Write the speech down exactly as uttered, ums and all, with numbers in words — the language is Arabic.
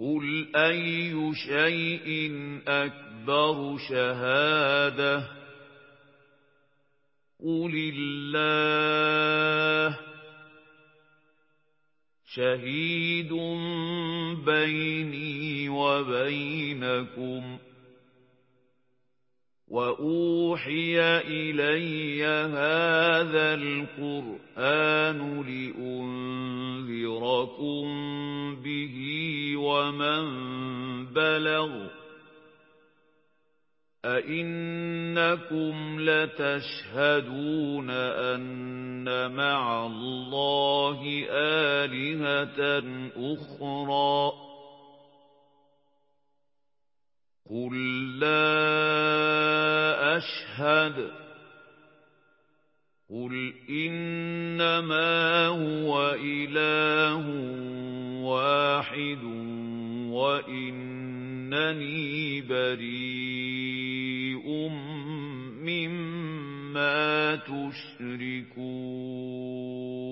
قُلْ أَيُّ شَيْءٍ أَكْبَرُ شَهَادَةً قُلِ اللَّهُ شَهِيدٌ بَيْنِي وَبَيْنَكُمْ وَأُوحِيَ إِلَيَّ هَذَا الْقُرْآنُ لِأُنذِرَكُم بِهِ وَمَن بَلَغَ أَئِنَّكُمْ لَتَشْهَدُونَ أَنَّ مَعَ اللَّهِ آلِهَةً أُخْرَى قُل لَّا أَشْهَدُ قُلْ إِنَّمَا هُوَ إِلَٰهٌ وَاحِدٌ وَإِنَّنِي بَرِيءٌ مِّمَّا تُشْرِكُونَ